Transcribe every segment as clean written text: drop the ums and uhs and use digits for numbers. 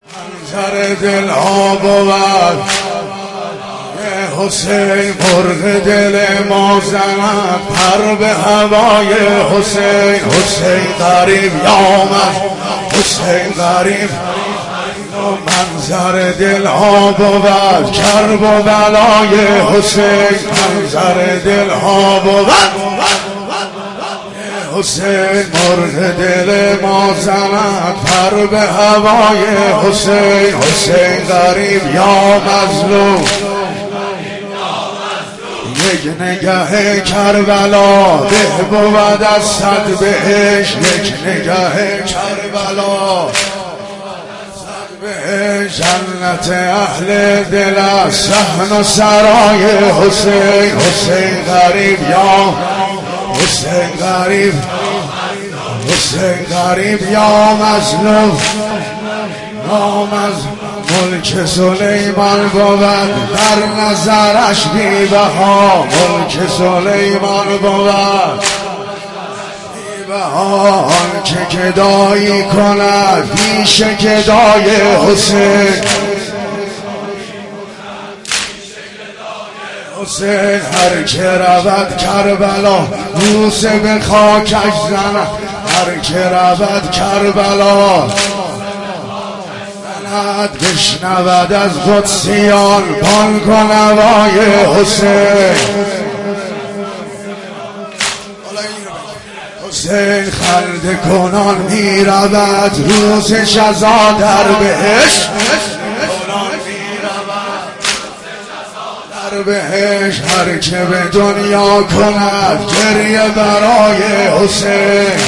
منظر دل ها بود حسین، مرغ دل ما زند پر به هوای حسین. حسین غریب یامد، حسین غریب. منظر دل ها بود کرب و بلای حسین. منظر دل ها بود حسین، مرغ دل ما زند پر به هوای حسین. حسین غریب یا مظلوم، یک نگه کربلا به بود از صد بهش. یک نگه کربلا جنت اهل دل است صحن و سرای حسین. حسین غریب یا حسین غریب، حسین غریب یا مظلوم. ملک سلیمان بود در نظرش بی بها. ملک سلیمان بود بی بها. آنچه گدایی کند پیش گدای حسین. حسین هر که رود کربلا بوسه به خاکش زند. هر که رود کربلا بشنود از قدسیان بانگ و نوای حسین. حسین خلد کنان می رود روزش از در بهش. در بهش هر که به دنیا کند گریه برای حسین.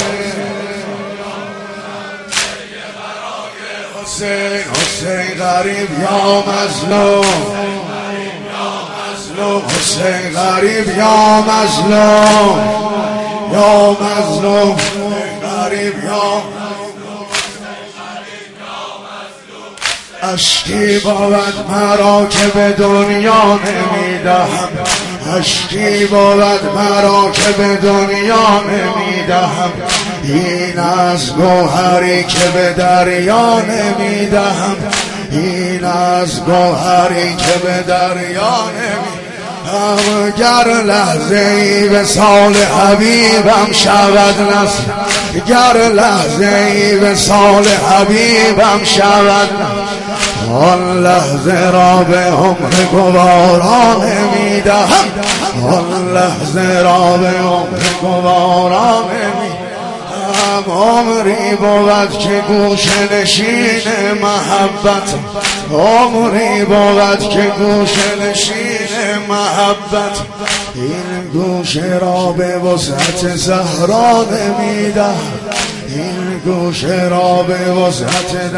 حسین حسین غریب یا مظلوم، حسین غریب یا مظلوم، یا مظلوم غریب یا اشکی بود مرا که به دنیا نمیدهم. اشکی بود مرا که به دنیا نمیدهم. این از گوهری که به دریا نمیدهم. این از گوهری که به دریا نمیدهم. گر لحظه ای به سال حبیبم شود نصر، گر لحظه ای به سال حبیبم شود آن لحظه را به عمر گوارا نمیدهم. آن لحظه را به عمر گوارا نمیدهم. عمری بود که گوش نشین محبت، عمری بود که گوش نشین محبت. این گوش را به وسعت زهرا نمیدهم. این گوش را به وسعت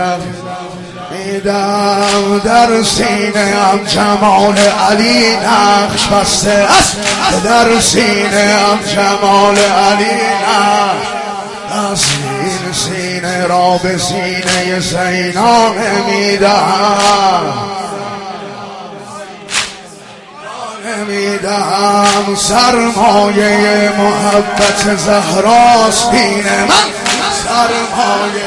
میدم. در سینه ام جمال علی نقش بسته است. در سینه ام جمال علی نقش است. این سینه را به سینه زینا نمیدهم. نمیدهم. سرمایه محبت زهراست دین من. سرمایه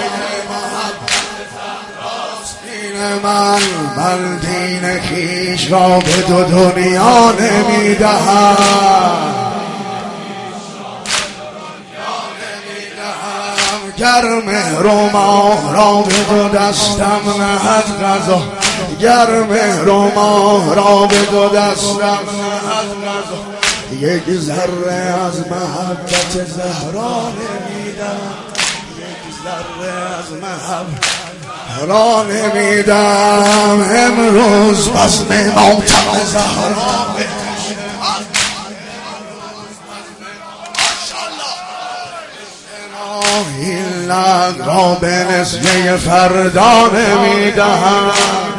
من دین خویش را به دو دنیا نمیدهم. گر مهر و ماه را به دو دستم نهد قضا. گر مهر و ماه را به دو دستم نهد قضا. یک ذره از محبت زهرا نمیدم. یک ذره از محبت را نمیدم. امروز بزم ماتم زهرا این لب را به نسیه فردا نمیدهم.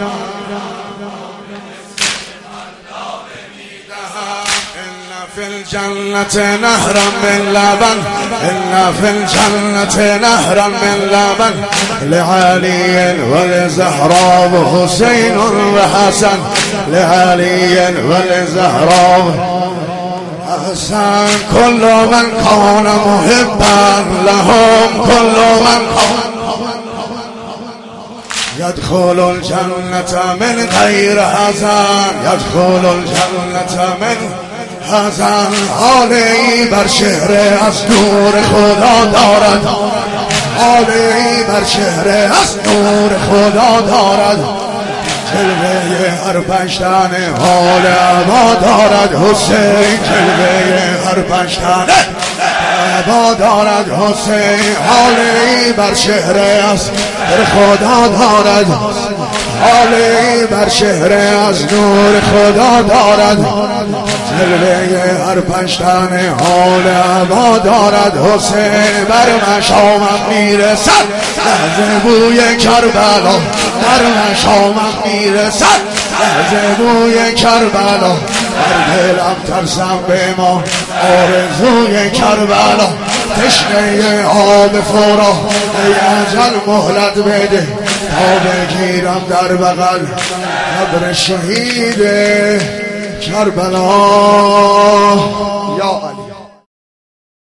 فی الجنة نهرا من لبن، إن في الجنة نهرا من لبن لعلي ولزهراء حسين وحسن. لعلي ولزهراء حسن. كل من كان محبا لهم، كل من كان يدخل الجنة من غير حزن يدخل الجنة من حزن حالی بر چهره از نور خدا دارد حالی بر چهره از نور خدا دارد جلوه هر پشتن حال عبا دارد حسین جلوه هر پشتن عبا دارد حسین حالی بر چهره از خدا دارد حالی بر چهره از نور خدا دارد جلوه هر پشتن حال عبا دارد حسین بر مشامم میرسد لحظه بوی کربلا بر مشامم میرسد لحظه بوی کربلا بر دلم ترسم به ما آرزوی کربلا تشنه آب فرا ای اجل مهلت بده تا بگیرم در بغل قبر شهید کربلا یا علی.